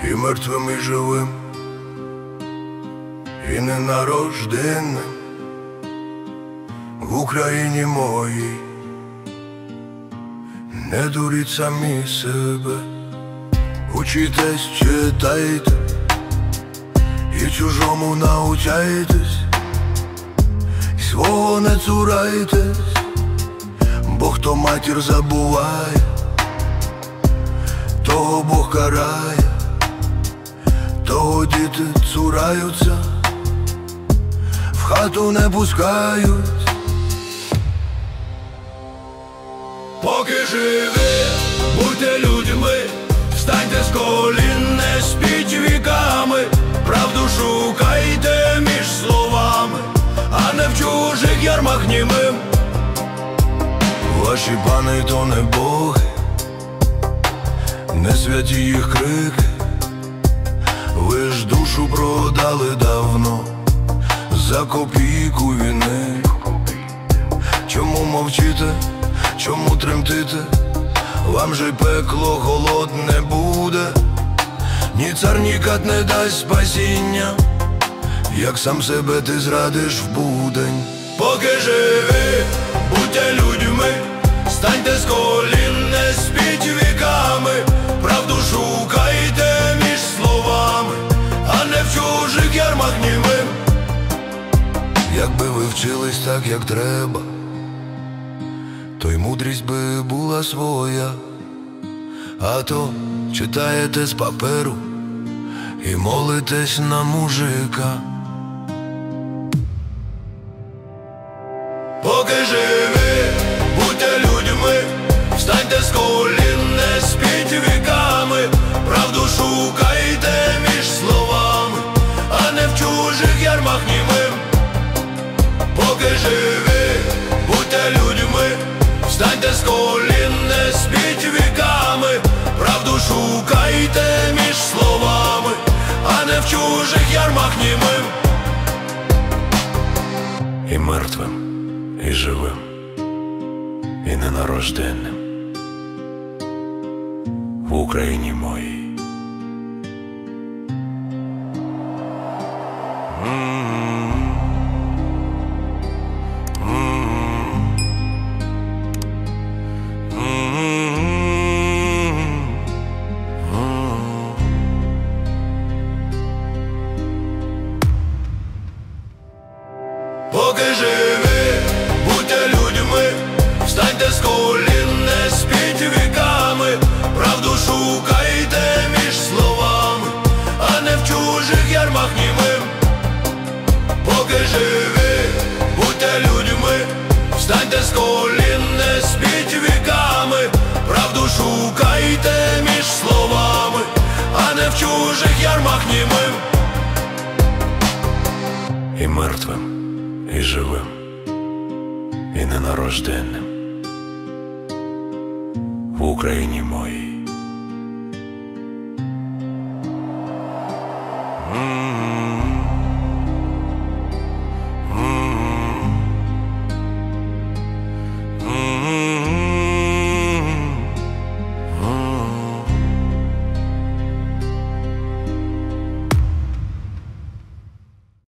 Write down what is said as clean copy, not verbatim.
і мертвим, і живим, і ненарожденним в Україні моїй. Не дуріть самі себе, учітесь, читайте і чужому научайтесь, і свого не цурайтесь, бо хто матір забуває, того Бог карає, того діти цураються, в хату не пускають. Поки живі, будьте людьми, встаньте з колін, не спіть віками, правду шукайте між словами, а не в чужих ярмах німим. Ваші пани то не боги, не святі їх крики, ви ж душу продали давно за копійку війни. Чому мовчите? Чому тремтите? Вам же й пекло голодне буде, ні цар, ні кат не дасть спасіння, як сам себе ти зрадиш в будень. Поки живі, будьте людьми, станьте з колін, не спіть віками, правду шукайте між словами, а не в чужих ярмах німим. Якби ви вчились так, як треба, то й мудрість би була своя. А то читаєте з паперу і молитесь на мужика. Поки живі, будьте людьми, встаньте з колін, не спіть віками, правду шукайте між словами, а не в чужих ярмах німим. Поки живі, будьте людьми, встаньте з колін, не спіть віками, правду шукайте між словами, а не в чужих ярмах німим. І мертвим, і живим, і ненарожденним в Україні моїй. Поки живі, будьте людьми, встаньте з колін, не спіть віками, правду шукайте між словами, а не в чужих ярмах німим. Поки живі, будьте людьми, встаньте з колін, не спіть віками, правду шукайте між словами, а не в чужих ярмах німим. І мертвим, і живим, і ненарожденним в Україні моїй.